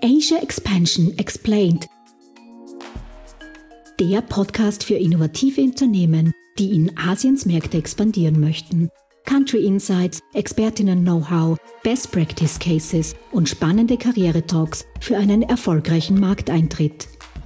Asia Expansion Explained. Der Podcast für innovative Unternehmen, die in Asiens Märkte expandieren möchten. Country Insights, Expertinnen-Know-how, Best Practice Cases und spannende Karriere-Talks für einen erfolgreichen Markteintritt.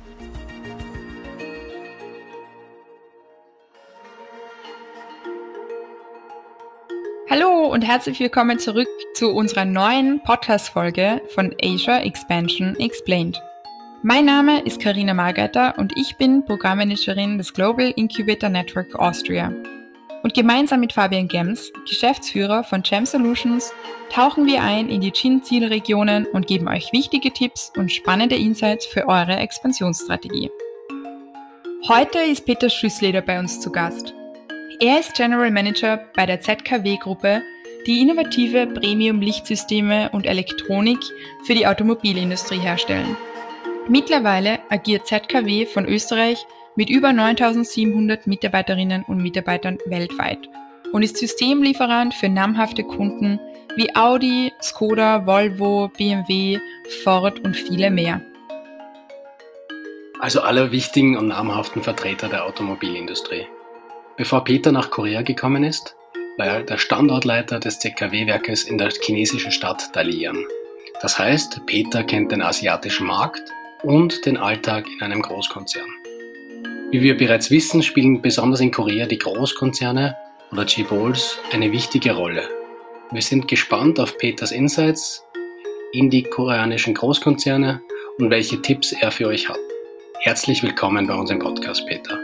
Hallo und herzlich willkommen zurück zu unserer neuen Podcast-Folge von Asia Expansion Explained. Mein Name ist Karina Margater und ich bin Programmmanagerin des Global Incubator Network Austria. Und gemeinsam mit Fabian Gems, Geschäftsführer von GEM Solutions, tauchen wir ein in die Chin-Zielregionen und geben euch wichtige Tipps und spannende Insights für eure Expansionsstrategie. Heute ist Peter Schüssleder bei uns zu Gast. Er ist General Manager bei der ZKW-Gruppe, die innovative Premium-Lichtsysteme und Elektronik für die Automobilindustrie herstellen. Mittlerweile agiert ZKW von Österreich mit über 9.700 Mitarbeiterinnen und Mitarbeitern weltweit und ist Systemlieferant für namhafte Kunden wie Audi, Skoda, Volvo, BMW, Ford und viele mehr. Also alle wichtigen und namhaften Vertreter der Automobilindustrie. Bevor Peter nach Korea gekommen ist, war er der Standortleiter des ZKW-Werkes in der chinesischen Stadt Dalian. Das heißt, Peter kennt den asiatischen Markt und den Alltag in einem Großkonzern. Wie wir bereits wissen, spielen besonders in Korea die Großkonzerne oder Chaebols eine wichtige Rolle. Wir sind gespannt auf Peters Insights in die koreanischen Großkonzerne und welche Tipps er für euch hat. Herzlich willkommen bei uns im Podcast, Peter.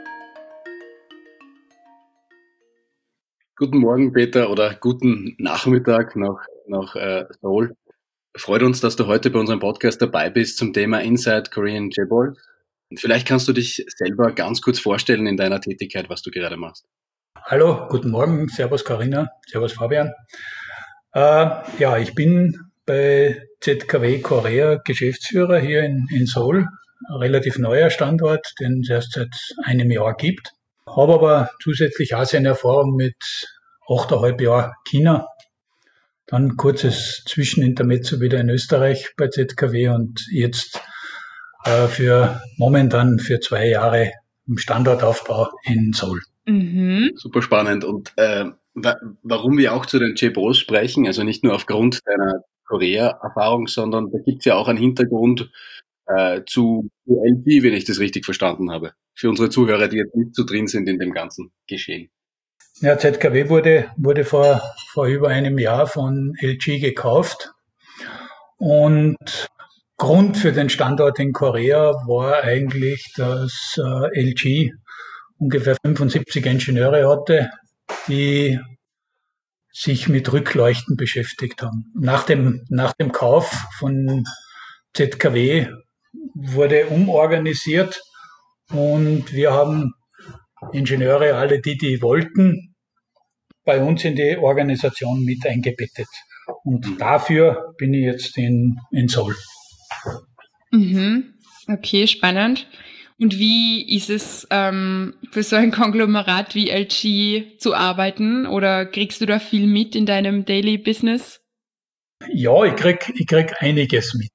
Guten Morgen, Peter, oder guten Nachmittag nach Seoul. Freut uns, dass du heute bei unserem Podcast dabei bist zum Thema Inside Korean Chaebol. Vielleicht kannst du dich selber ganz kurz vorstellen in deiner Tätigkeit, was du gerade machst. Hallo, guten Morgen, servus Carina, servus Fabian. Ich bin bei ZKW Korea Geschäftsführer hier in Seoul, ein relativ neuer Standort, den es erst seit einem Jahr gibt. Habe aber zusätzlich Asien-Erfahrung mit 8,5 Jahren China. Dann kurzes Zwischenintermezzo wieder in Österreich bei ZKW und jetzt momentan für 2 Jahre im Standortaufbau in Seoul. Mhm. Super spannend. Und warum wir auch zu den Chaebols sprechen, also nicht nur aufgrund deiner Korea-Erfahrung, sondern da gibt es ja auch einen Hintergrund zu LG, wenn ich das richtig verstanden habe. Für unsere Zuhörer, die jetzt nicht so drin sind in dem ganzen Geschehen. Ja, ZKW wurde vor über einem Jahr von LG gekauft. Und Grund für den Standort in Korea war eigentlich, dass LG ungefähr 75 Ingenieure hatte, die sich mit Rückleuchten beschäftigt haben. Nach dem Kauf von ZKW wurde umorganisiert und wir haben Ingenieure, alle die wollten, bei uns in die Organisation mit eingebettet. Und dafür bin ich jetzt in Seoul. Mhm. Okay, spannend. Und wie ist es für so ein Konglomerat wie LG zu arbeiten? Oder kriegst du da viel mit in deinem Daily Business? Ja, ich krieg einiges mit.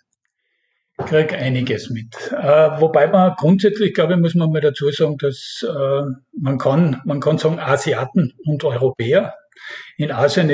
Wobei man grundsätzlich, glaube ich, muss man mal dazu sagen, dass man kann sagen Asiaten und Europäer. In Asien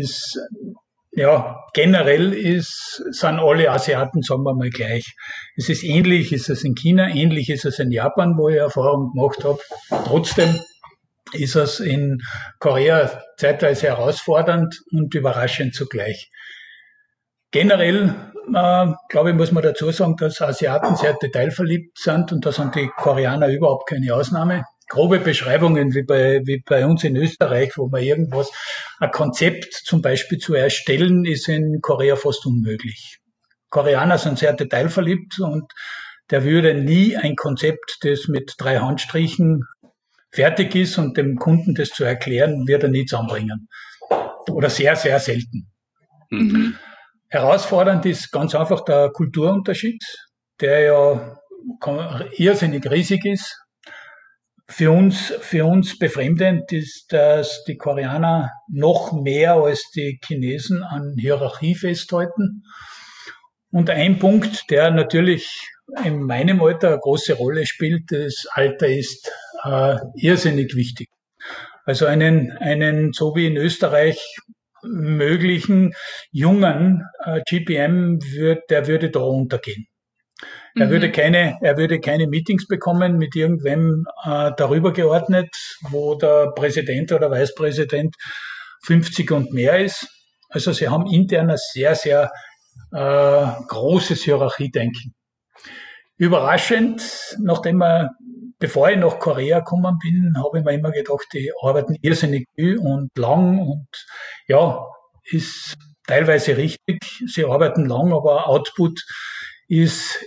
generell sind alle Asiaten, sagen wir mal gleich. Es ist ähnlich, ist es in China, ähnlich ist es in Japan, wo ich Erfahrung gemacht habe. Trotzdem ist es in Korea zeitweise herausfordernd und überraschend zugleich. Generell, glaube ich, muss man dazu sagen, dass Asiaten sehr detailverliebt sind und da sind die Koreaner überhaupt keine Ausnahme. Grobe Beschreibungen wie bei uns in Österreich, wo man ein Konzept zum Beispiel zu erstellen, ist in Korea fast unmöglich. Koreaner sind sehr detailverliebt und der würde nie ein Konzept, das mit 3 Handstrichen fertig ist und dem Kunden das zu erklären, wird er nie zusammenbringen. Oder sehr, sehr selten. Mhm. Herausfordernd ist ganz einfach der Kulturunterschied, der ja irrsinnig riesig ist. Für uns befremdend ist, dass die Koreaner noch mehr als die Chinesen an Hierarchie festhalten Und ein Punkt, der natürlich in meinem Alter eine große Rolle spielt, das Alter ist irrsinnig wichtig. Also einen so wie in Österreich möglichen jungen GPM der würde da untergehen. Er würde keine Meetings bekommen mit irgendwem darüber geordnet, wo der Präsident oder Vicepräsident 50 und mehr ist. Also sie haben intern ein sehr, sehr großes Hierarchiedenken. Überraschend, bevor ich nach Korea gekommen bin, habe ich mir immer gedacht, die arbeiten irrsinnig viel und lang und ja, ist teilweise richtig. Sie arbeiten lang, aber Output ist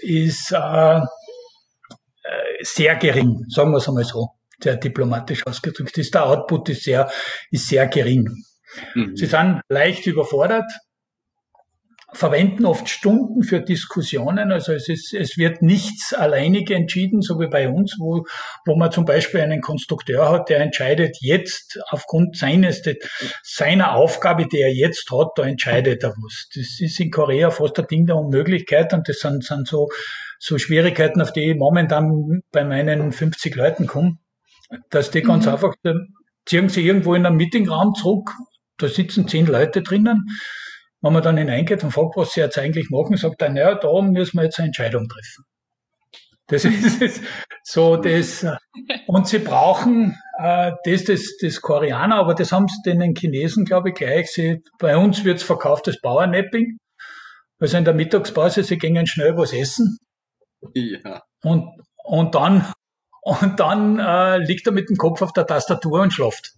sehr gering, sagen wir es einmal so, sehr diplomatisch ausgedrückt. Der Output ist sehr gering. Sie sind leicht überfordert, verwenden oft Stunden für Diskussionen, also es wird nichts alleinig entschieden, so wie bei uns, wo man zum Beispiel einen Konstrukteur hat, der entscheidet jetzt aufgrund seiner Aufgabe, die er jetzt hat, da entscheidet er was. Das ist in Korea fast ein Ding der Unmöglichkeit und das sind so Schwierigkeiten, auf die ich momentan bei meinen 50 Leuten komme, dass die ganz einfach, ziehen sie irgendwo in einen Meetingraum zurück, da sitzen 10 Leute drinnen. Wenn man dann hineingeht und fragt, was sie jetzt eigentlich machen, sagt er, naja, da müssen wir jetzt eine Entscheidung treffen. Das ist so das. Und sie brauchen das Koreaner, aber das haben sie den Chinesen, glaube ich, gleich. Bei uns wird es verkauft als Powernapping. Also in der Mittagspause, sie gehen schnell was essen. Ja. Und dann liegt er mit dem Kopf auf der Tastatur und schlaft.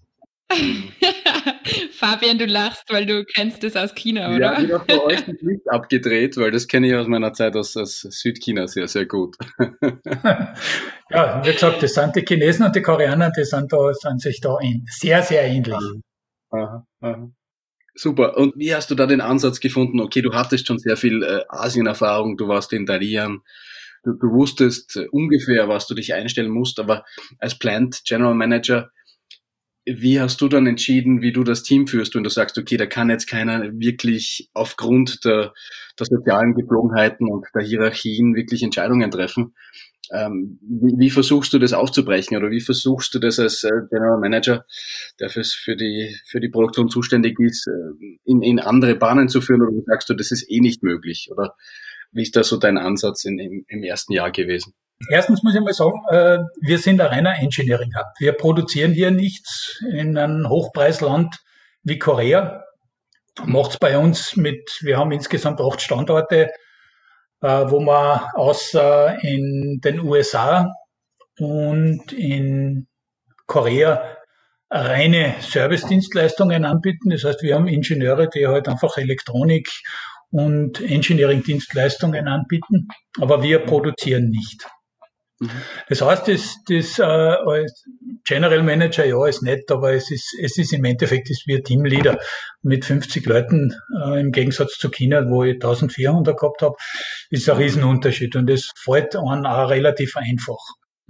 Fabian, du lachst, weil du kennst das aus China, oder? Ja, ich habe bei euch das Licht abgedreht, weil das kenne ich aus meiner Zeit aus Südchina sehr, sehr gut. Ja, wie gesagt, das sind die Chinesen und die Koreaner, die sind sich da sehr, sehr ähnlich. Aha. Super. Und wie hast du da den Ansatz gefunden? Okay, du hattest schon sehr viel Asien-Erfahrung, du warst in Dalian, du wusstest ungefähr, was du dich einstellen musst, aber als Plant General Manager, wie hast du dann entschieden, wie du das Team führst, wenn du sagst, okay, da kann jetzt keiner wirklich aufgrund der sozialen Gepflogenheiten und der Hierarchien wirklich Entscheidungen treffen? Wie versuchst du das aufzubrechen oder wie versuchst du das als General Manager, der für die Produktion zuständig ist, in andere Bahnen zu führen, oder sagst du, das ist eh nicht möglich? Oder wie ist da so dein Ansatz im ersten Jahr gewesen? Erstens muss ich mal sagen, wir sind ein reiner Engineering Hub. Wir produzieren hier nichts in einem Hochpreisland wie Korea. Macht's bei uns wir haben insgesamt 8 Standorte, wo wir außer in den USA und in Korea reine Service-Dienstleistungen anbieten. Das heißt, wir haben Ingenieure, die halt einfach Elektronik und Engineering-Dienstleistungen anbieten, aber wir produzieren nicht. Das heißt, das als General Manager, ja, ist nett, aber es ist im Endeffekt, ist wie ein Teamleader mit 50 Leuten, im Gegensatz zu China, wo ich 1400 gehabt habe, ist ein Riesenunterschied und es fällt einem auch relativ einfach.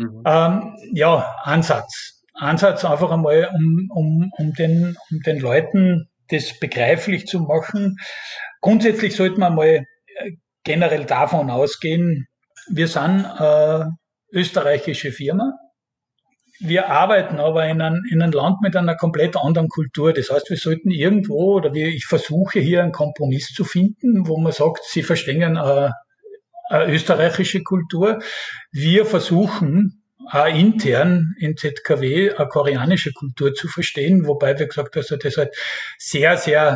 Ansatz einfach einmal, um den Leuten das begreiflich zu machen. Grundsätzlich sollte man mal generell davon ausgehen, wir sind österreichische Firma. Wir arbeiten aber in einem Land mit einer komplett anderen Kultur. Das heißt, wir sollten irgendwo, ich versuche hier einen Kompromiss zu finden, wo man sagt, Sie verstehen eine österreichische Kultur. Wir versuchen intern in ZKW eine koreanische Kultur zu verstehen, wobei wir gesagt haben, dass das halt sehr, sehr,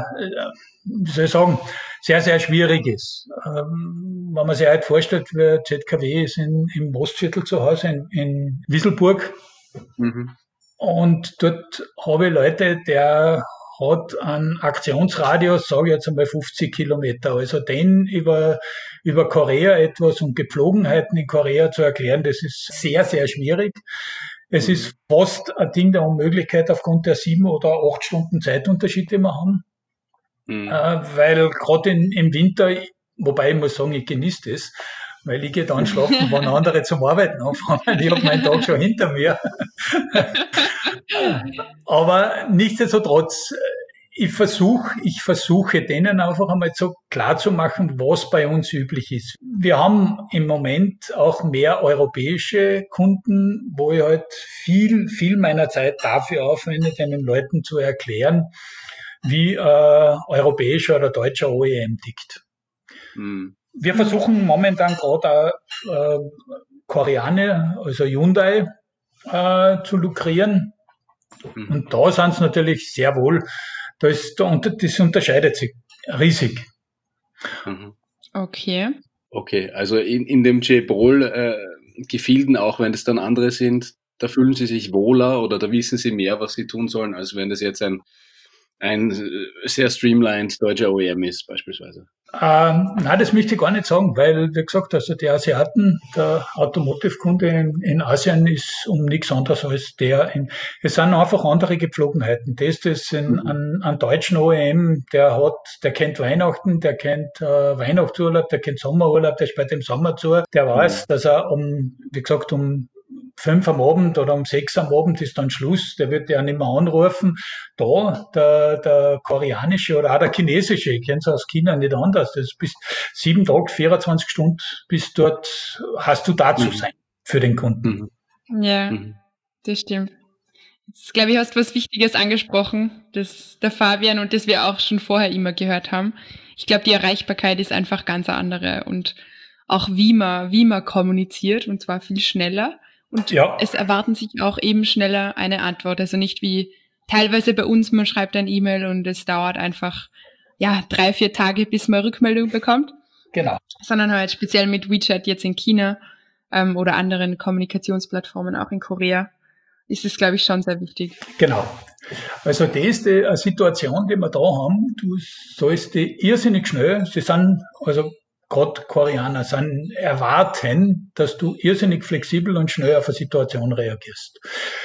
sehr, sehr schwierig ist. Wenn man sich halt vorstellt, ZKW ist im Ostviertel zu Hause, in Wisselburg. Und dort habe ich Leute, der hat einen Aktionsradius, sage ich jetzt einmal 50 Kilometer. Also den über Korea etwas und Gepflogenheiten in Korea zu erklären, das ist sehr, sehr schwierig. Es ist fast ein Ding der Unmöglichkeit aufgrund der 7 oder 8 Stunden Zeitunterschied, die wir haben. Weil gerade im Winter, wobei ich muss sagen, ich genieße das, weil ich gehe dann schlafen, wenn andere zum Arbeiten anfangen. Ich habe meinen Tag schon hinter mir. Aber nichtsdestotrotz, ich versuche denen einfach einmal so klar zu machen, was bei uns üblich ist. Wir haben im Moment auch mehr europäische Kunden, wo ich halt viel meiner Zeit dafür aufwende, den Leuten zu erklären, wie europäischer oder deutscher OEM tickt. Wir versuchen momentan gerade Koreaner, also Hyundai, zu lukrieren. Und da sind es natürlich sehr wohl, das unterscheidet sich riesig. Okay. Okay, also in dem J-Bol-Gefilden, auch wenn das dann andere sind, da fühlen Sie sich wohler oder da wissen Sie mehr, was Sie tun sollen, als wenn das jetzt ein sehr streamlined deutscher OEM ist, beispielsweise. Nein, das möchte ich gar nicht sagen, weil, wie gesagt, also die Asiaten, der Automotive-Kunde in Asien ist um nichts anderes als es sind einfach andere Gepflogenheiten. An deutschen OEM, der kennt Weihnachten, der kennt Weihnachtsurlaub, der kennt Sommerurlaub, der spielt im Sommer zu, der weiß, dass er um 5 am Abend oder um 6 am Abend ist dann Schluss, der wird ja nicht mehr anrufen. Der koreanische oder auch der chinesische, ich kenne es aus China nicht anders, das bist 7 Tage, 24 Stunden bis dort, hast du da zu sein für den Kunden. Ja, das stimmt. Jetzt, glaube ich, hast du was Wichtiges angesprochen, das der Fabian und das wir auch schon vorher immer gehört haben. Ich glaube, die Erreichbarkeit ist einfach ganz eine andere und auch wie man kommuniziert und zwar viel schneller. Und es erwarten sich auch eben schneller eine Antwort. Also nicht wie teilweise bei uns, man schreibt ein E-Mail und es dauert einfach 3-4 Tage, bis man Rückmeldung bekommt. Genau. Sondern halt speziell mit WeChat jetzt in China oder anderen Kommunikationsplattformen auch in Korea ist es, glaube ich, schon sehr wichtig. Genau. Also das ist die Situation, die wir da haben. Du sollst die irrsinnig schnell, sie sind, also gerade Koreaner erwarten, dass du irrsinnig flexibel und schnell auf eine Situation reagierst.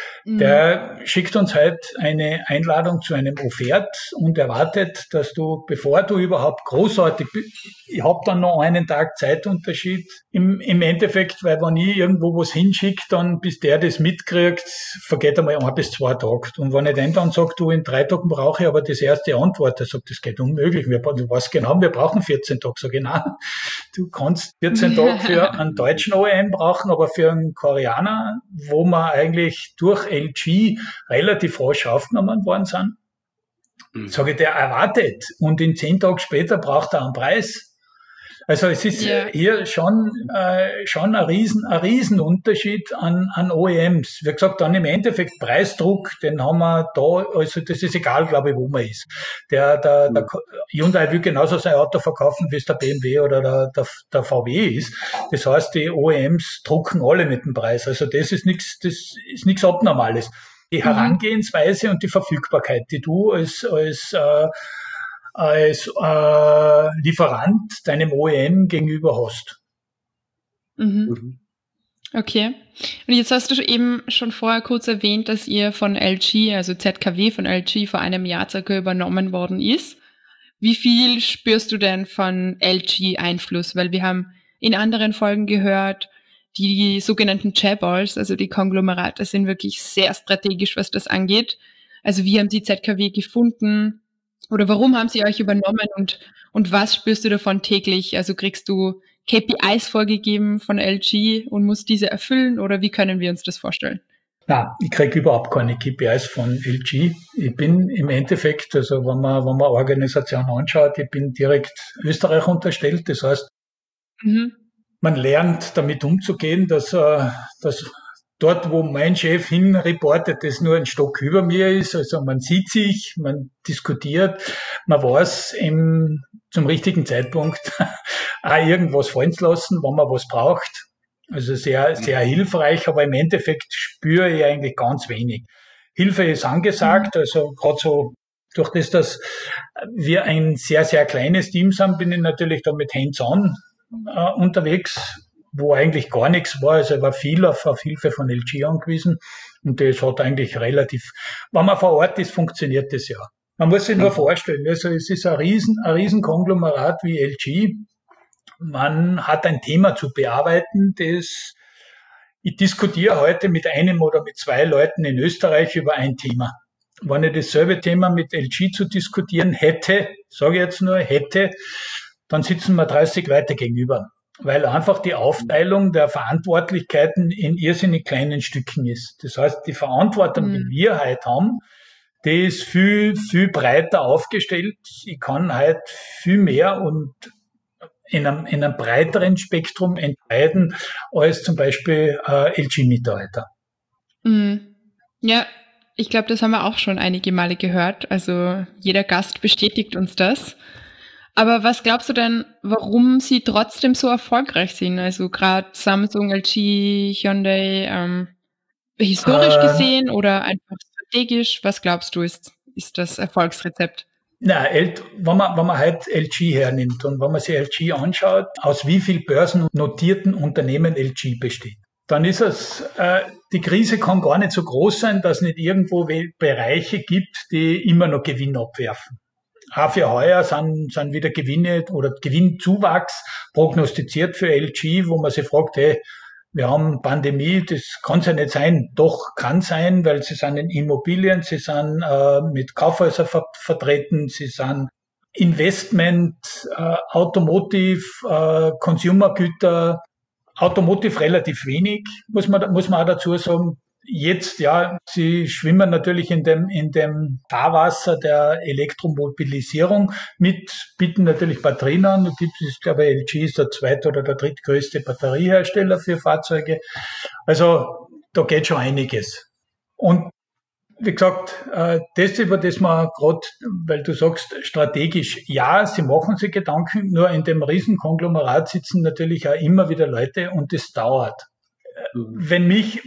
Der schickt uns halt eine Einladung zu einem Offert und erwartet, dass du, bevor du überhaupt großartig, ich habe dann noch einen Tag Zeitunterschied im Endeffekt, weil wenn ich irgendwo was hinschicke, dann bis der das mitkriegt, vergeht einmal 1 bis 2 Tage. Und wenn ich den dann sage, du, in 3 Tagen brauche ich aber das erste Antwort, der sagt, das geht unmöglich, du weißt genau, wir brauchen 14 Tage. Sag ich, nein, du kannst 14 Tage für einen deutschen OEM brauchen, aber für einen Koreaner, wo man eigentlich durch LG relativ rasch aufgenommen worden sind, sage ich, der erwartet und in 10 Tagen später braucht er einen Preis. Also es ist hier schon ein Riesenunterschied an OEMs. Wie gesagt, dann im Endeffekt Preisdruck, den haben wir da, also das ist egal, glaube ich, wo man ist. Der Hyundai will genauso sein Auto verkaufen, wie es der BMW oder der VW ist. Das heißt, die OEMs drucken alle mit dem Preis. Also das ist nichts Abnormales. Die Herangehensweise und die Verfügbarkeit, die du als Lieferant deinem OEM gegenüber hast. Okay. Und jetzt hast du eben schon vorher kurz erwähnt, dass ihr von LG, also ZKW von LG, vor einem Jahr circa übernommen worden ist. Wie viel spürst du denn von LG Einfluss? Weil wir haben in anderen Folgen gehört, die sogenannten Chaebols, also die Konglomerate, sind wirklich sehr strategisch, was das angeht. Also wie haben die ZKW gefunden? Oder warum haben sie euch übernommen und was spürst du davon täglich? Also kriegst du KPIs vorgegeben von LG und musst diese erfüllen oder wie können wir uns das vorstellen? Nein, ich kriege überhaupt keine KPIs von LG. Ich bin im Endeffekt, also wenn man Organisation anschaut, ich bin direkt Österreich unterstellt. Das heißt, man lernt damit umzugehen, dass dort, wo mein Chef hin reportet, das nur ein Stock über mir ist. Also man sieht sich, man diskutiert, man weiß zum richtigen Zeitpunkt auch irgendwas fallen zu lassen, wenn man was braucht. Also sehr, sehr hilfreich, aber im Endeffekt spüre ich eigentlich ganz wenig. Hilfe ist angesagt, also gerade so durch das, dass wir ein sehr, sehr kleines Team sind, bin ich natürlich da mit Hands-on unterwegs, wo eigentlich gar nichts war. Also ich war viel auf Hilfe von LG angewiesen und das hat eigentlich relativ, wenn man vor Ort ist, funktioniert das ja. Man muss sich nur vorstellen, also es ist ein riesen Konglomerat wie LG. Man hat ein Thema zu bearbeiten, ich diskutiere heute mit einem oder mit 2 Leuten in Österreich über ein Thema. wenn ich dasselbe Thema mit LG zu diskutieren hätte, sage ich jetzt nur, dann sitzen wir 30 Leute gegenüber. Weil einfach die Aufteilung der Verantwortlichkeiten in irrsinnig kleinen Stücken ist. Das heißt, die Verantwortung, die wir heute haben, die ist viel, viel breiter aufgestellt. Ich kann halt viel mehr und in einem breiteren Spektrum entscheiden als zum Beispiel LG-Mitarbeiter. Ja, ich glaube, das haben wir auch schon einige Male gehört. Also jeder Gast bestätigt uns das. Aber was glaubst du denn, warum sie trotzdem so erfolgreich sind? Also gerade Samsung, LG, Hyundai, historisch gesehen oder einfach strategisch? Was glaubst du, ist das Erfolgsrezept? Nein, wenn man heute LG hernimmt und wenn man sich LG anschaut, aus wie viel börsennotierten Unternehmen LG besteht, dann ist es, die Krise kann gar nicht so groß sein, dass es nicht irgendwo Bereiche gibt, die immer noch Gewinn abwerfen. Auch für heuer sind wieder Gewinne oder Gewinnzuwachs prognostiziert für LG, wo man sich fragt, hey, wir haben Pandemie, das kann es ja nicht sein. Doch, kann sein, weil sie sind in Immobilien, sie sind mit Kaufhäusern vertreten, sie sind Investment, Automotive, Consumergüter, Automotive relativ wenig, muss man auch dazu sagen. Jetzt, ja, sie schwimmen natürlich in dem Fahrwasser der Elektromobilisierung mit, bieten natürlich Batterien an. Ich glaube, LG ist der zweite oder der drittgrößte Batteriehersteller für Fahrzeuge. Also, da geht schon einiges. Und wie gesagt, das, über das man gerade, weil du sagst, strategisch, ja, sie machen sich Gedanken, nur in dem Riesenkonglomerat sitzen natürlich auch immer wieder Leute und das dauert. Wenn mich,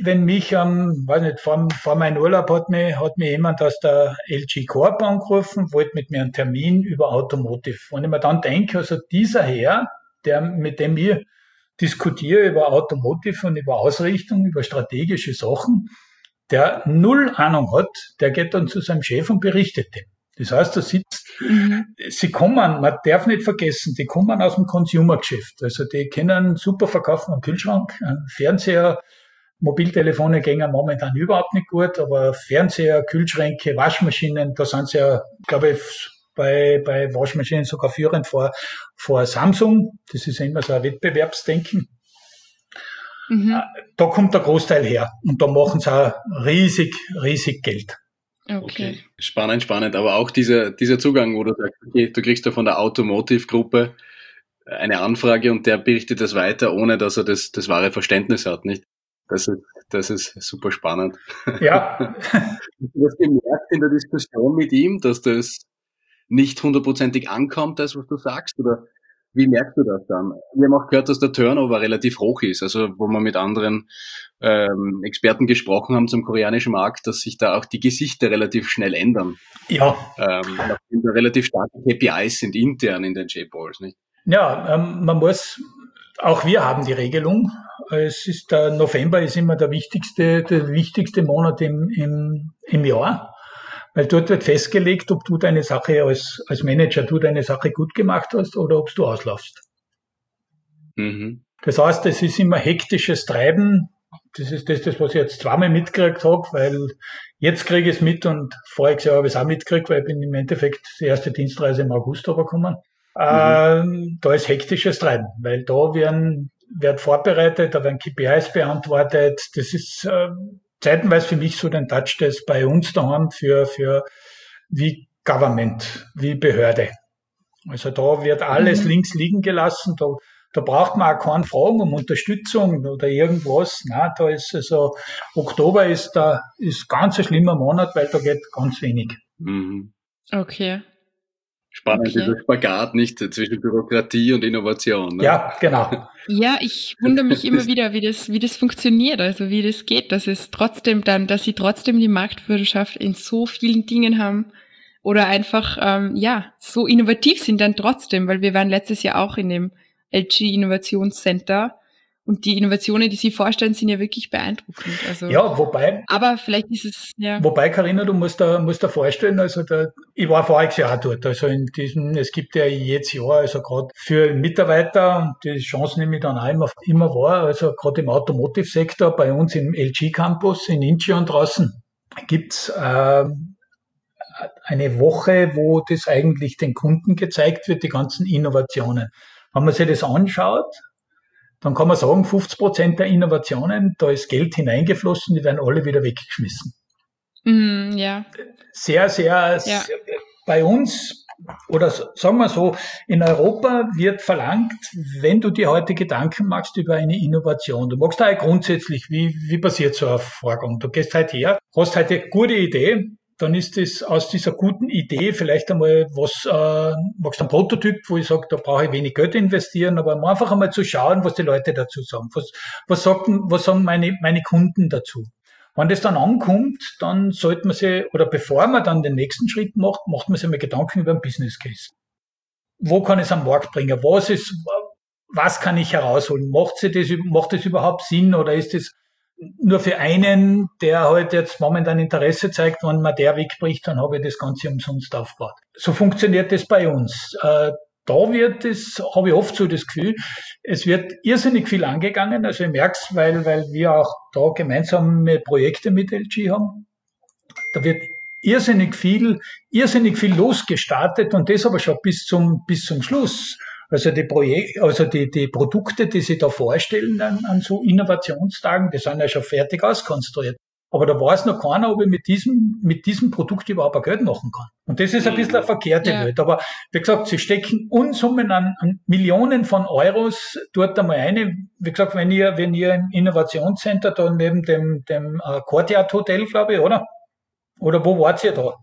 weiß nicht, vor meinem Urlaub hat mir jemand aus der LG Corp angerufen, wollte mit mir einen Termin über Automotive. Und ich mir dann denke, also dieser Herr, mit dem ich diskutiere über Automotive und über Ausrichtung, über strategische Sachen, der null Ahnung hat, der geht dann zu seinem Chef und berichtet dem. Das heißt, da sitzt, sie kommen, man darf nicht vergessen, die kommen aus dem Consumer-Geschäft. Also die können super verkaufen einen Kühlschrank, einen Fernseher, Mobiltelefone gehen momentan überhaupt nicht gut, aber Fernseher, Kühlschränke, Waschmaschinen, da sind sie ja, glaube ich, bei Waschmaschinen sogar führend vor Samsung. Das ist ja immer so ein Wettbewerbsdenken. Da kommt der Großteil her und da machen sie auch riesig Geld. Okay. Spannend. Aber auch dieser Zugang, wo du sagst, okay, du kriegst da von der Automotive-Gruppe eine Anfrage und der berichtet das weiter, ohne dass er das wahre Verständnis hat, nicht? Das ist super spannend. Ja. Du hast gemerkt in der Diskussion mit ihm, dass das nicht hundertprozentig ankommt, das, was du sagst, oder wie merkst du das dann? Wir haben auch gehört, dass der Turnover relativ hoch ist, also wo wir mit anderen Experten gesprochen haben zum koreanischen Markt, dass sich da auch die Gesichter relativ schnell ändern. Ja. Nachdem da relativ starke KPIs sind intern in den J-Balls, nicht? Ja, auch wir haben die Regelung. Der November ist immer der wichtigste Monat im Jahr. Weil dort wird festgelegt, ob du deine Sache als Manager, deine Sache gut gemacht hast oder ob du auslaufst. Mhm. Das heißt, es ist immer hektisches Treiben. Das ist das, was ich jetzt zweimal mitgekriegt habe, weil jetzt kriege ich es mit und voriges Jahr habe ich es auch mitgekriegt, weil ich bin im Endeffekt die erste Dienstreise im August runtergekommen. Da ist hektisches Treiben, weil da wird vorbereitet, da werden KPIs beantwortet. Das ist zeitenweise für mich so den Touch, das bei uns daheim für wie Government, wie Behörde. Also da wird alles links liegen gelassen, da braucht man auch keinen Fragen um Unterstützung oder irgendwas. Nein, da ist also Oktober ist ganz ein schlimmer Monat, weil da geht ganz wenig. Okay. Spannend, dieser Spagat, nicht, zwischen Bürokratie und Innovation. Ne? Ja, genau. Ja, ich wundere mich immer wieder, wie das funktioniert, also wie das geht, dass sie trotzdem die Marktführerschaft in so vielen Dingen haben oder einfach, so innovativ sind dann trotzdem, weil wir waren letztes Jahr auch in dem LG Innovationscenter und die Innovationen, die sie vorstellen, sind ja wirklich beeindruckend. Also, ja, aber vielleicht ist es, ja. Wobei, Carina, du musst dir vorstellen, also ich war voriges Jahr auch dort, also es gibt ja jedes Jahr, also gerade für Mitarbeiter, die Chance nehme ich dann auch immer wahr, also gerade im Automotive-Sektor, bei uns im LG Campus in Incheon draußen, gibt's eine Woche, wo das eigentlich den Kunden gezeigt wird, die ganzen Innovationen. Wenn man sich das anschaut, dann kann man sagen, 50% der Innovationen, da ist Geld hineingeflossen, die werden alle wieder weggeschmissen. Ja. Sehr, sehr, bei uns, oder sagen wir so, in Europa wird verlangt, wenn du dir heute Gedanken machst über eine Innovation, du magst da grundsätzlich, wie passiert so ein Vorgang? Du gehst halt her, hast halt eine gute Idee, dann ist es aus dieser guten Idee vielleicht einmal magst du einen Prototyp, wo ich sage, da brauche ich wenig Geld investieren, aber einfach einmal zu schauen, was die Leute dazu sagen. Was sagen meine Kunden dazu? Wenn das dann ankommt, dann sollte man sich, oder bevor man dann den nächsten Schritt macht man sich mal Gedanken über einen Business Case. Wo kann ich es am Markt bringen? Was kann ich herausholen? Macht das überhaupt Sinn oder ist das nur für einen, der halt jetzt momentan Interesse zeigt, wenn man der wegbricht, dann habe ich das Ganze umsonst aufgebaut. So funktioniert das bei uns. Habe ich oft so das Gefühl, es wird irrsinnig viel angegangen. Also ich merke es, weil wir auch da gemeinsame Projekte mit LG haben. Da wird irrsinnig viel losgestartet und das aber schon bis zum Schluss. Also die Produkte, die sie da vorstellen an so Innovationstagen, die sind ja schon fertig auskonstruiert. Aber da weiß noch keiner, ob ich mit diesem Produkt überhaupt ein Geld machen kann. Und das ist ein bisschen eine verkehrte Welt. Aber wie gesagt, sie stecken Unsummen an Millionen von Euros dort einmal rein. Wie gesagt, wenn ihr im Innovationscenter da neben dem Courtyard Hotel, glaube ich, oder? Oder wo wart ihr da?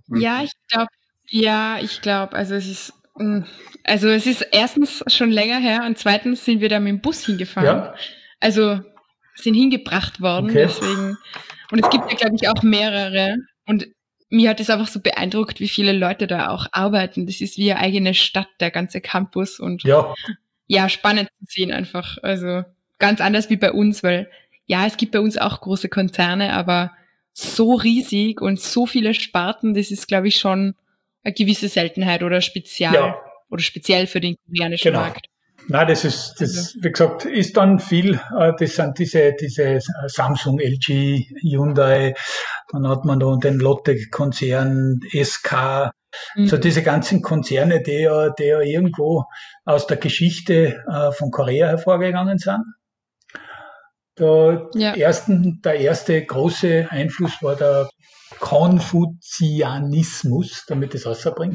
Ich glaube, also es ist erstens schon länger her und zweitens sind wir da mit dem Bus hingefahren. Ja. Also sind hingebracht worden, deswegen. Und es gibt ja, glaube ich, auch mehrere. Und mir hat es einfach so beeindruckt, wie viele Leute da auch arbeiten. Das ist wie eine eigene Stadt, der ganze Campus. Und spannend zu sehen einfach. Also ganz anders wie bei uns, weil es gibt bei uns auch große Konzerne, aber so riesig und so viele Sparten, das ist, glaube ich, schon eine gewisse Seltenheit oder speziell für den koreanischen Markt. Nein, das wie gesagt, ist dann viel, das sind diese Samsung, LG, Hyundai, dann hat man da den Lotte-Konzern, SK, so diese ganzen Konzerne, die ja irgendwo aus der Geschichte von Korea hervorgegangen sind. Der erste große Einfluss war der Konfuzianismus, damit ich es rausbringe.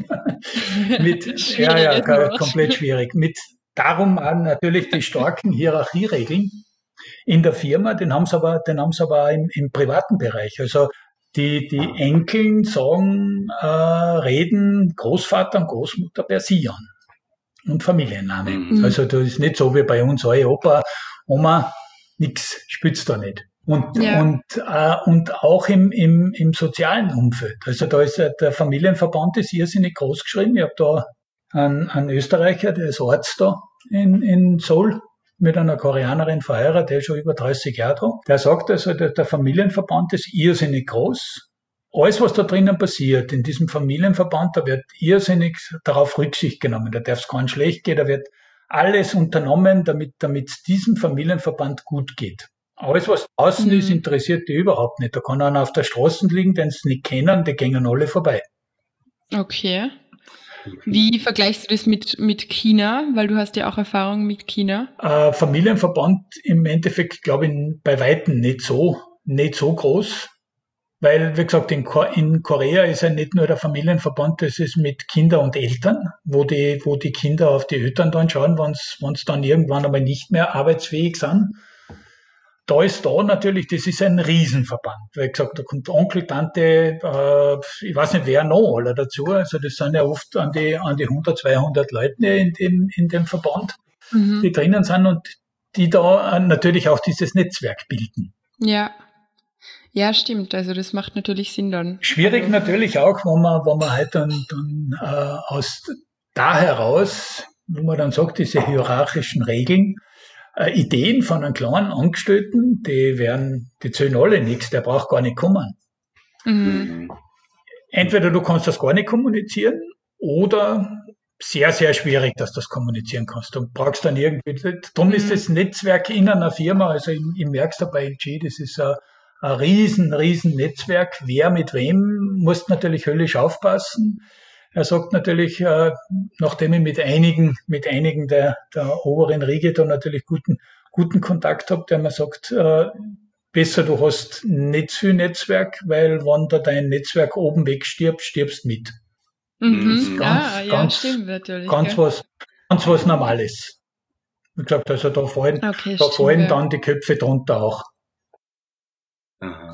Komplett schwierig. Darum auch natürlich die starken Hierarchieregeln in der Firma, den haben sie aber auch im privaten Bereich. Also die Enkeln reden Großvater und Großmutter per Sie an und Familienname. Mhm. Also das ist nicht so wie bei uns, Opa, Oma, nix spürt's da nicht. Und auch im sozialen Umfeld. Also da ist der Familienverband ist irrsinnig groß geschrieben. Ich habe da einen Österreicher, der ist Arzt da in Seoul, mit einer Koreanerin verheiratet, der ist schon über 30 Jahre da. Der sagt also, der Familienverband ist irrsinnig groß. Alles, was da drinnen passiert, in diesem Familienverband, da wird irrsinnig darauf Rücksicht genommen. Da darf es keinen schlecht gehen, da wird alles unternommen, damit diesem Familienverband gut geht. Alles, was außen ist, interessiert die überhaupt nicht. Da kann einer auf der Straße liegen, den sie nicht kennen, die gehen alle vorbei. Okay. Wie vergleichst du das mit China? Weil du hast ja auch Erfahrung mit China. Familienverband im Endeffekt, glaube ich, bei Weitem nicht so groß. Weil, wie gesagt, in Korea ist ja nicht nur der Familienverband, das ist mit Kindern und Eltern, wo die Kinder auf die Eltern dann schauen, wenn sie dann irgendwann einmal nicht mehr arbeitsfähig sind. Da ist natürlich, das ist ein Riesenverband. Wie gesagt, da kommt Onkel, Tante, ich weiß nicht wer noch alle dazu. Also das sind ja oft an die 100, 200 Leute in dem Verband, die drinnen sind und die da natürlich auch dieses Netzwerk bilden. Ja, stimmt. Also das macht natürlich Sinn dann. Schwierig natürlich auch, wenn man halt dann aus da heraus, wo man dann sagt, diese hierarchischen Regeln, Ideen von einem kleinen Angestellten, die zählen alle nichts, der braucht gar nicht kommen. Mhm. Entweder du kannst das gar nicht kommunizieren oder sehr, sehr schwierig, dass du das kommunizieren kannst. Du brauchst dann irgendwie, darum ist das Netzwerk in einer Firma, also ich merke es da bei LG, das ist ein riesen Netzwerk. Wer mit wem, muss natürlich höllisch aufpassen. Er sagt natürlich, nachdem ich mit einigen der oberen Riege da natürlich guten Kontakt habe, der mir sagt, besser du hast nicht viel Netzwerk, weil wenn da dein Netzwerk oben wegstirbt, stirbst mit. Stimmt natürlich. Ganz was Normales. Ich glaube, also da fallen dann die Köpfe drunter auch. Aha.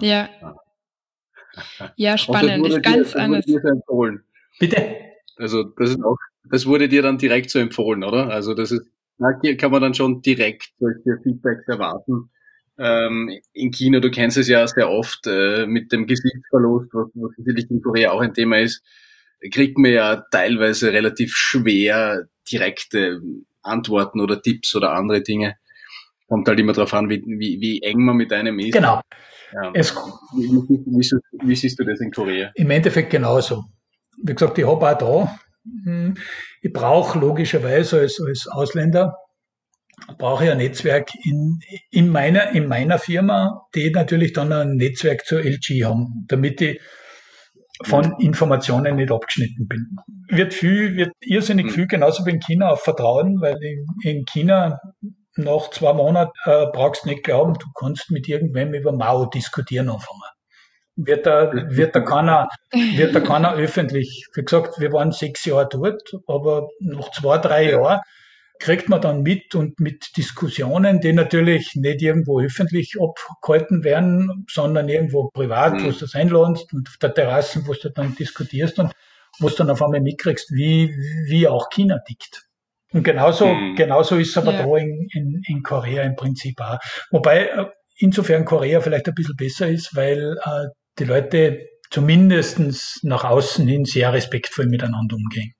Ja, spannend. Das ist ganz anders. Empfohlen. Bitte? Also das wurde dir dann direkt so empfohlen, oder? Also hier kann man dann schon direkt solche Feedbacks erwarten. In China, du kennst es ja sehr oft mit dem Gesichtsverlust, was natürlich in Korea auch ein Thema ist, kriegt man ja teilweise relativ schwer direkte Antworten oder Tipps oder andere Dinge. Kommt halt immer darauf an, wie eng man mit einem ist. Genau. Ja. Wie siehst du das in Korea? Im Endeffekt genauso. Wie gesagt, ich habe auch da, ich brauche logischerweise als Ausländer, brauche ich ein Netzwerk in meiner Firma, die natürlich dann ein Netzwerk zur LG haben, damit ich von Informationen nicht abgeschnitten bin. Wird irrsinnig viel, genauso wie in China, auf Vertrauen, weil in China nach 2 Monaten brauchst du nicht glauben, du kannst mit irgendwem über Mao diskutieren anfangen. Wird da keiner öffentlich. Wie gesagt, wir waren 6 Jahre dort, aber nach 2, 3 Jahren kriegt man dann mit Diskussionen, die natürlich nicht irgendwo öffentlich abgehalten werden, sondern irgendwo privat, wo du das einladest und auf der Terrasse, wo du dann diskutierst und wo du dann auf einmal mitkriegst, wie auch China tickt. Und genauso ist es aber da in Korea im Prinzip auch. Wobei insofern Korea vielleicht ein bisschen besser ist, weil die Leute zumindest nach außen hin sehr respektvoll miteinander umgehen.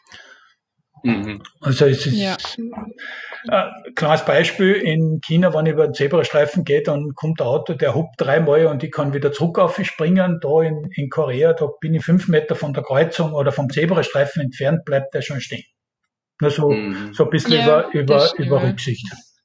Also es ist klares Beispiel, in China, wenn ich über den Zebrastreifen gehe, dann kommt der Auto, der hupt 3-mal und ich kann wieder zurück aufspringen. Da in Korea, da bin ich 5 Meter von der Kreuzung oder vom Zebrastreifen entfernt, bleibt der schon stehen. Nur so ein bisschen über Rücksicht.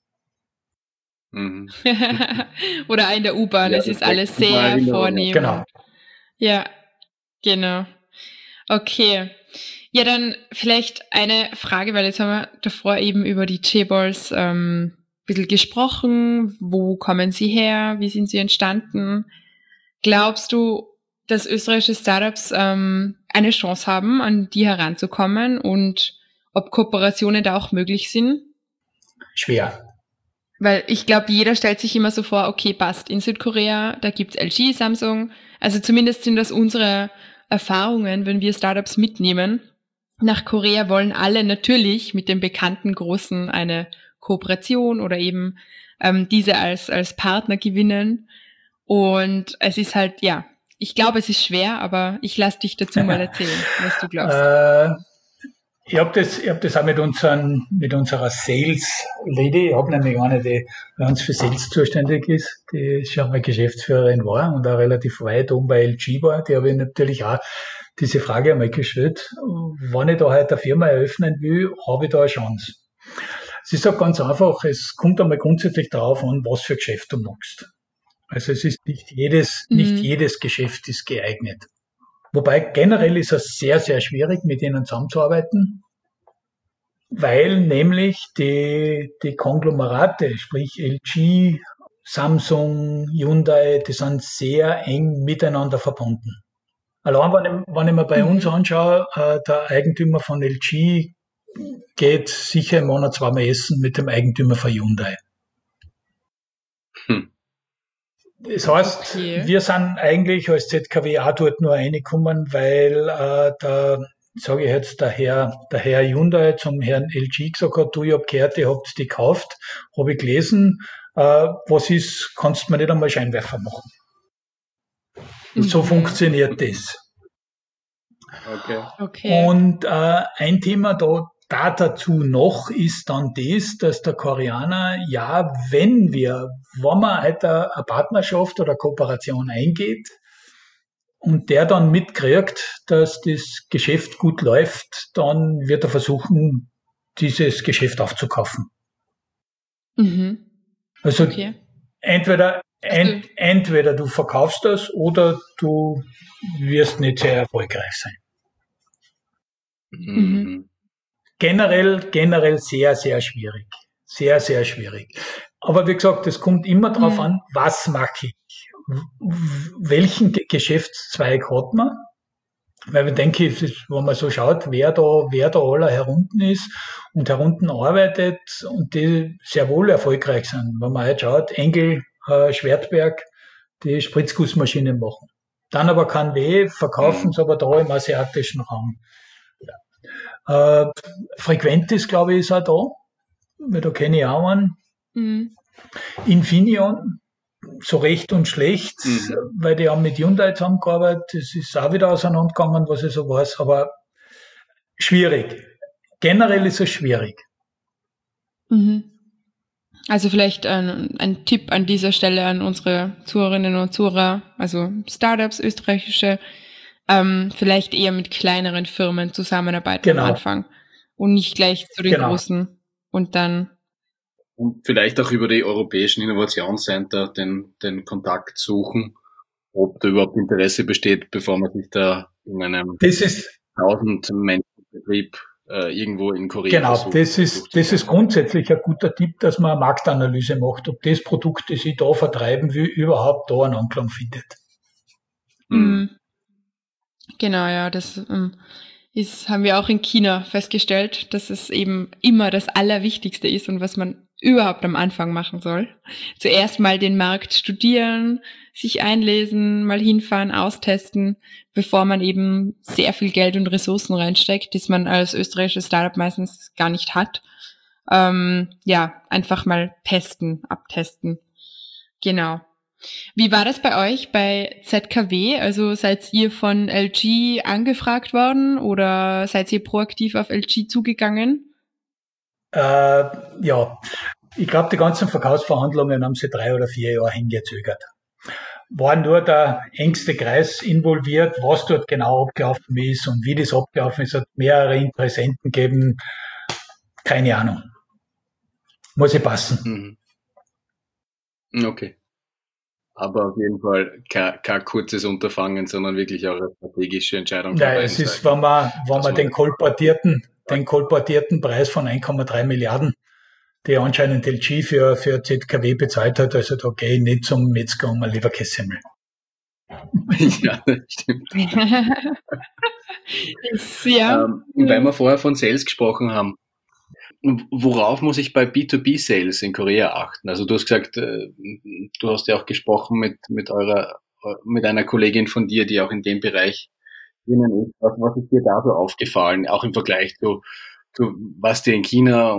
Oder in der U-Bahn, es ist alles sehr vornehm. Genau. Ja, genau. Okay. Ja, dann vielleicht eine Frage, weil jetzt haben wir davor eben über die Chaebols ein bisschen gesprochen. Wo kommen sie her? Wie sind sie entstanden? Glaubst du, dass österreichische Startups eine Chance haben, an die heranzukommen und ob Kooperationen da auch möglich sind? Schwer. Weil ich glaube, jeder stellt sich immer so vor, okay, passt, in Südkorea, da gibt's LG, Samsung. Also zumindest sind das unsere Erfahrungen, wenn wir Startups mitnehmen. Nach Korea wollen alle natürlich mit den bekannten Großen eine Kooperation oder eben diese als Partner gewinnen. Und es ist halt, ich glaube, es ist schwer, aber ich lasse dich dazu mal erzählen, was du glaubst. Ich hab das auch mit unserer Sales Lady. Ich habe nämlich eine, die bei uns für Sales zuständig ist. Die schon mal Geschäftsführerin war und auch relativ weit oben bei LG war. Die habe ich natürlich auch diese Frage einmal gestellt. Wenn ich da heute eine Firma eröffnen will, habe ich da eine Chance? Es ist auch ganz einfach. Es kommt einmal grundsätzlich darauf an, was für Geschäft du machst. Also es ist nicht jedes Geschäft ist geeignet. Wobei generell ist es sehr, sehr schwierig, mit ihnen zusammenzuarbeiten, weil nämlich die Konglomerate, sprich LG, Samsung, Hyundai, die sind sehr eng miteinander verbunden. Allein wenn ich mir bei uns anschaue, der Eigentümer von LG geht sicher im Monat 2-mal essen mit dem Eigentümer von Hyundai. Das heißt, wir sind eigentlich als ZKW auch dort nur reingekommen, weil sage ich jetzt, der Herr Hyundai zum Herrn LG gesagt hat, du, ich hab gehört, ihr habt die gekauft, habe ich gelesen, was ist, kannst du mir nicht einmal Scheinwerfer machen. Und so funktioniert das. Okay. Und ein Thema da dazu noch ist dann das, dass der Koreaner, wenn man halt eine Partnerschaft oder Kooperation eingeht und der dann mitkriegt, dass das Geschäft gut läuft, dann wird er versuchen, dieses Geschäft aufzukaufen. Also entweder Entweder du verkaufst das oder du wirst nicht sehr erfolgreich sein. Mhm. Generell sehr, sehr schwierig. Sehr, sehr schwierig. Aber wie gesagt, es kommt immer darauf an, was mache ich? Welchen Geschäftszweig hat man? Weil ich denke, wenn man so schaut, wer da aller herunten ist und herunten arbeitet und die sehr wohl erfolgreich sind. Wenn man halt schaut, Engel, Schwertberg, die Spritzgussmaschinen machen. Dann aber kein Weh, verkaufen es aber da im asiatischen Raum. Frequentis, glaube ich, ist auch da, weil da kenne ich auch einen. Infineon, so recht und schlecht, weil die haben mit Hyundai zusammengearbeitet. Das ist auch wieder auseinandergegangen, was ich so weiß, aber schwierig. Generell ist es schwierig. Also vielleicht ein Tipp an dieser Stelle an unsere Zuhörerinnen und Zuhörer, also Startups, österreichische, vielleicht eher mit kleineren Firmen zusammenarbeiten am Anfang und nicht gleich zu den großen und dann. Und vielleicht auch über die europäischen Innovationscenter den Kontakt suchen, ob da überhaupt Interesse besteht, bevor man sich da in einem 1000-Menschen-Betrieb irgendwo in Korea versucht. Genau, das ist grundsätzlich ein guter Tipp, dass man eine Marktanalyse macht, ob das Produkt, das ich da vertreiben will, überhaupt da einen Anklang findet. Genau, ja, das haben wir auch in China festgestellt, dass es eben immer das Allerwichtigste ist und was man überhaupt am Anfang machen soll. Zuerst mal den Markt studieren, sich einlesen, mal hinfahren, austesten, bevor man eben sehr viel Geld und Ressourcen reinsteckt, das man als österreichisches Startup meistens gar nicht hat. Einfach mal abtesten. Genau. Wie war das bei euch bei ZKW? Also seid ihr von LG angefragt worden oder seid ihr proaktiv auf LG zugegangen? Ja, ich glaube, die ganzen Verkaufsverhandlungen haben sie 3 oder 4 Jahre hingezögert. War nur der engste Kreis involviert, was dort genau abgelaufen ist und wie das abgelaufen ist, hat mehrere Interessenten gegeben. Keine Ahnung. Muss ich passen. Okay. Aber auf jeden Fall kein kurzes Unterfangen, sondern wirklich auch eine strategische Entscheidung. Nein, es ist, wenn man den kolportierten Preis von 1,3 Milliarden, die anscheinend LG für ZKW bezahlt hat, also da gehe ich nicht zum Metzger um eine Leberkässemmel. Ja, das stimmt. Weil wir vorher von Sales gesprochen haben, worauf muss ich bei B2B-Sales in Korea achten? Also du hast gesagt, du hast ja auch gesprochen mit einer Kollegin von dir, die auch in dem Bereich drinnen ist. Was ist dir da so aufgefallen, auch im Vergleich zu was du in China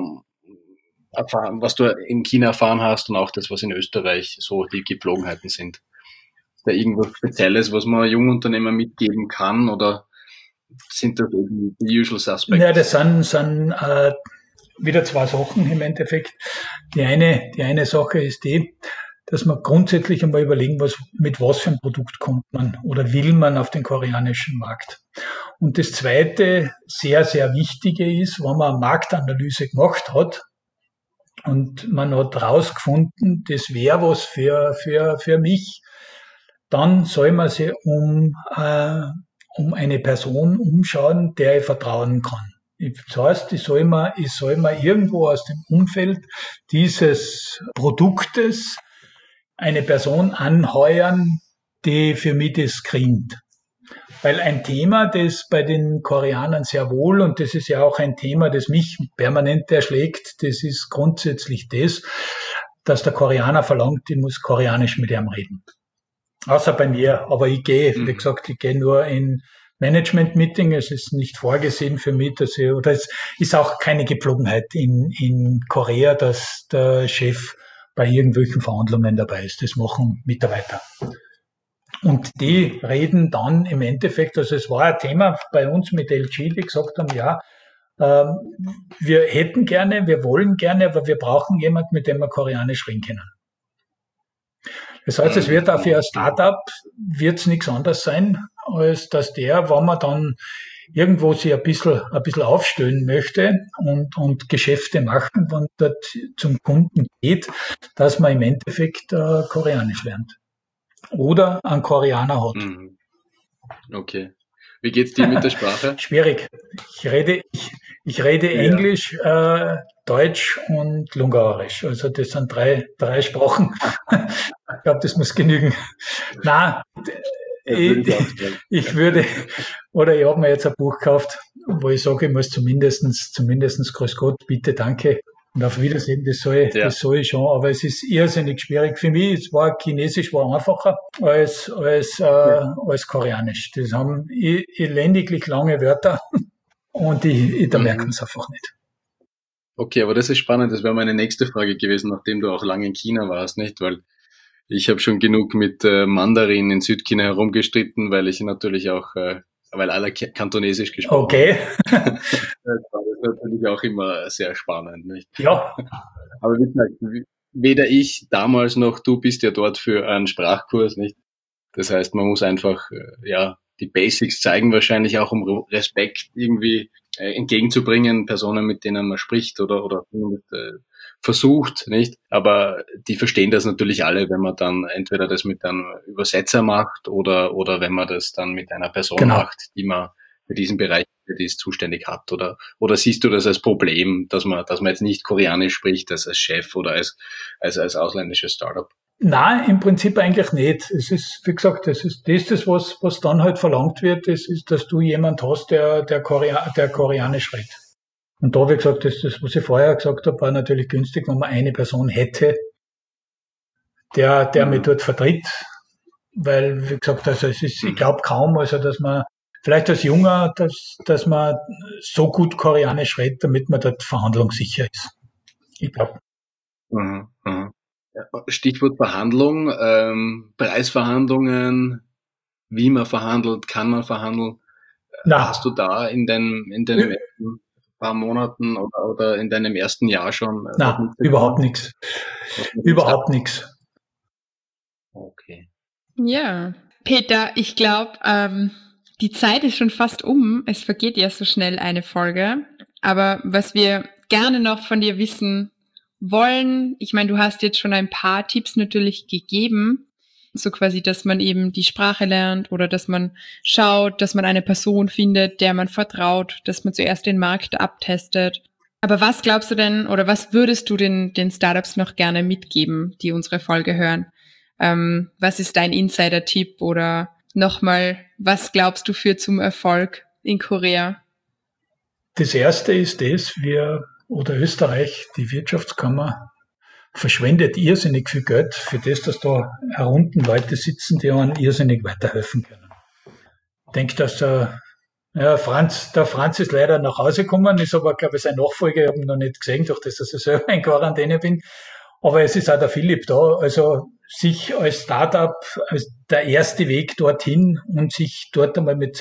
erfahren hast und auch das, was in Österreich so die Gepflogenheiten sind? Ist da irgendwas Spezielles, was man Jungunternehmer mitgeben kann, oder sind das die usual suspects? Ja, das sind wieder 2 Sachen im Endeffekt. Die eine Sache ist die, dass man grundsätzlich einmal überlegen, mit was für ein Produkt kommt man oder will man auf den koreanischen Markt. Und das zweite, sehr, sehr wichtige ist, wenn man eine Marktanalyse gemacht hat und man hat rausgefunden, das wäre was für mich, dann soll man sich um eine Person umschauen, der ich vertrauen kann. Das heißt, ich soll mir irgendwo aus dem Umfeld dieses Produktes eine Person anheuern, die für mich das screent. Weil ein Thema, das bei den Koreanern sehr wohl, und das ist ja auch ein Thema, das mich permanent erschlägt, das ist grundsätzlich das, dass der Koreaner verlangt, ich muss Koreanisch mit ihm reden. Außer bei mir, aber ich gehe, wie gesagt, nur in Management-Meeting, es ist nicht vorgesehen für mich, oder es ist auch keine Gepflogenheit in Korea, dass der Chef bei irgendwelchen Verhandlungen dabei ist. Das machen Mitarbeiter. Und die reden dann im Endeffekt, also es war ein Thema bei uns mit LG, die gesagt haben, ja, wir hätten gerne, wir wollen gerne, aber wir brauchen jemanden, mit dem wir Koreanisch reden können. Das heißt, es wird auch für ein Startup wird's nichts anderes sein, als dass wenn man dann irgendwo sich ein bisschen aufstellen möchte und Geschäfte machen, wenn dort zum Kunden geht, dass man im Endeffekt Koreanisch lernt. Oder einen Koreaner hat. Mhm. Okay. Wie geht's dir mit der Sprache? Schwierig. Ich rede Englisch, Deutsch und Lungarisch. Also das sind drei Sprachen. Ich glaube, das muss genügen. Nein, ich würde, oder ich habe mir jetzt ein Buch gekauft, wo ich sage, ich muss zumindestens Grüß Gott, bitte, danke und auf Wiedersehen, das soll ich schon, aber es ist irrsinnig schwierig für mich. Chinesisch war einfacher als Koreanisch. Das haben elendiglich lange Wörter und da merken es einfach nicht. Okay, aber das ist spannend. Das wäre meine nächste Frage gewesen, nachdem du auch lange in China warst, nicht? Weil ich habe schon genug mit Mandarin in Südchina herumgestritten, weil ich natürlich auch, weil alle Kantonesisch gesprochen Okay. haben. Das war natürlich auch immer sehr spannend, nicht? Ja. Aber wie gesagt, weder ich damals noch du bist ja dort für einen Sprachkurs, nicht? Das heißt, man muss einfach, die Basics zeigen wahrscheinlich auch, um Respekt irgendwie entgegenzubringen, Personen, mit denen man spricht oder versucht, nicht? Aber die verstehen das natürlich alle, wenn man dann entweder das mit einem Übersetzer macht oder wenn man das dann mit einer Person macht, die man für diesen Bereich zuständig hat. Oder siehst du das als Problem, dass man jetzt nicht Koreanisch spricht, als Chef oder als ausländisches Startup? Nein, im Prinzip eigentlich nicht. Es ist, wie gesagt, das ist was dann halt verlangt wird, das ist, dass du jemand hast, der Koreanisch redet. Und da, wie gesagt, das, was ich vorher gesagt habe, war natürlich günstig, wenn man eine Person hätte, der mich dort vertritt. Weil, wie gesagt, also es ist, ich glaube kaum, also dass man vielleicht als Junger, dass man so gut Koreanisch redet, damit man dort verhandlungssicher ist. Ich glaube. Stichwort Verhandlung, Preisverhandlungen, wie man verhandelt, kann man verhandeln. Hast du da in deinem ersten paar Monaten oder in deinem ersten Jahr schon? Nein, überhaupt nichts. Überhaupt nichts. Okay. Ja, Peter, ich glaube, die Zeit ist schon fast um. Es vergeht ja so schnell eine Folge. Aber was wir gerne noch von dir wissen wollen, ich meine, du hast jetzt schon ein paar Tipps natürlich gegeben, so quasi, dass man eben die Sprache lernt oder dass man schaut, dass man eine Person findet, der man vertraut, dass man zuerst den Markt abtestet. Aber was glaubst du denn oder was würdest du den Startups noch gerne mitgeben, die unsere Folge hören? Was ist dein Insider-Tipp oder nochmal, was glaubst du führt zum Erfolg in Korea? Das erste ist Österreich, die Wirtschaftskammer, verschwendet irrsinnig viel Geld für das, dass da herunten Leute sitzen, die einem irrsinnig weiterhelfen können. Ich denke, dass der Franz ist leider nach Hause gekommen, ist aber, glaube ich, sein Nachfolger, ich habe ihn noch nicht gesehen, durch das, dass ich selber in Quarantäne bin. Aber es ist auch der Philipp da, also sich als Startup, als der erste Weg dorthin und sich dort einmal mit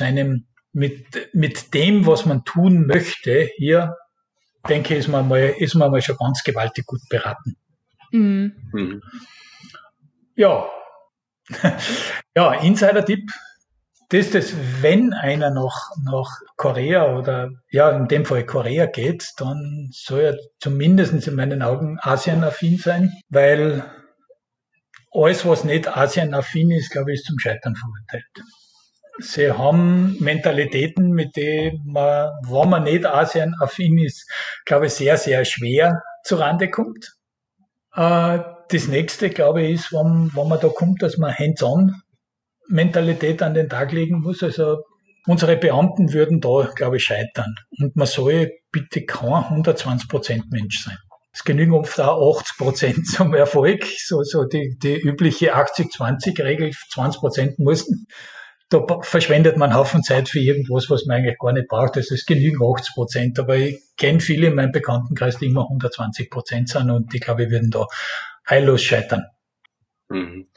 dem, was man tun möchte, hier, denke ich, ist man mal schon ganz gewaltig gut beraten. Mhm. Ja. Ja, Insider-Tipp. Das, wenn einer nach Korea oder in dem Fall Korea geht, dann soll er zumindest in meinen Augen Asien-affin sein, weil alles, was nicht Asien-affin ist, glaube ich, ist zum Scheitern verurteilt. Sie haben Mentalitäten, mit denen man, wenn man nicht Asien-affin ist, glaube ich, sehr, sehr schwer zurande kommt. Das nächste, glaube ich, ist, wenn man da kommt, dass man hands-on Mentalität an den Tag legen muss. Also unsere Beamten würden da, glaube ich, scheitern. Und man soll bitte kein 120% Mensch sein. Es genügen oft auch 80% zum Erfolg. So die übliche 80-20-Regel, 20% mussten. Da verschwendet man einen Haufen Zeit für irgendwas, was man eigentlich gar nicht braucht. Also es genügen 80%. Aber ich kenne viele in meinem Bekanntenkreis, die immer 120% sind und die, glaube ich, würden da heillos scheitern. Mhm.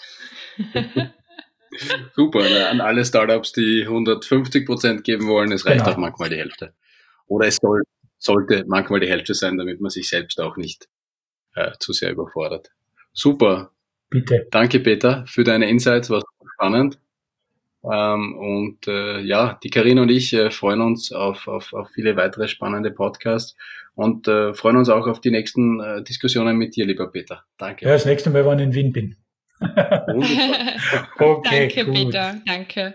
Super, an alle Startups, die 150% geben wollen, es reicht auch manchmal die Hälfte. Oder es sollte manchmal die Hälfte sein, damit man sich selbst auch nicht zu sehr überfordert. Super. Bitte. Danke, Peter, für deine Insights, war spannend. Die Carina und ich freuen uns auf viele weitere spannende Podcasts und freuen uns auch auf die nächsten Diskussionen mit dir, lieber Peter. Danke. Ja, das nächste Mal, wenn ich in Wien bin. Okay, danke, gut. Peter. Danke.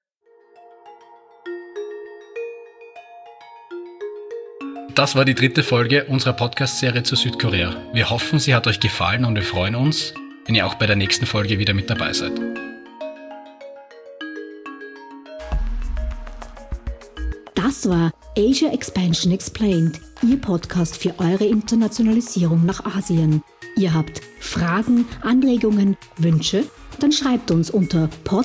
Das war die 3. Folge unserer Podcast-Serie zu Südkorea. Wir hoffen, sie hat euch gefallen und wir freuen uns, wenn ihr auch bei der nächsten Folge wieder mit dabei seid. Das war Asia Expansion Explained, Ihr Podcast für eure Internationalisierung nach Asien. Ihr habt Fragen, Anregungen, Wünsche? Dann schreibt uns unter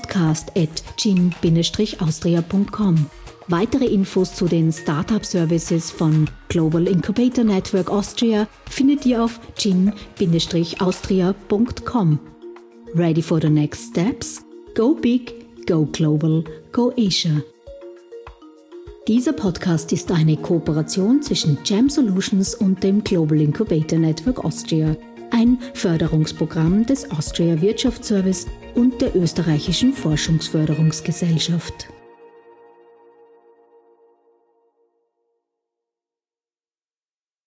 podcast@gin-austria.com. Weitere Infos zu den Startup-Services von Global Incubator Network Austria findet ihr auf gin-austria.com. Ready for the next steps? Go big, go global, go Asia. Dieser Podcast ist eine Kooperation zwischen GEM Solutions und dem Global Incubator Network Austria, ein Förderungsprogramm des Austria Wirtschaftsservice und der österreichischen Forschungsförderungsgesellschaft.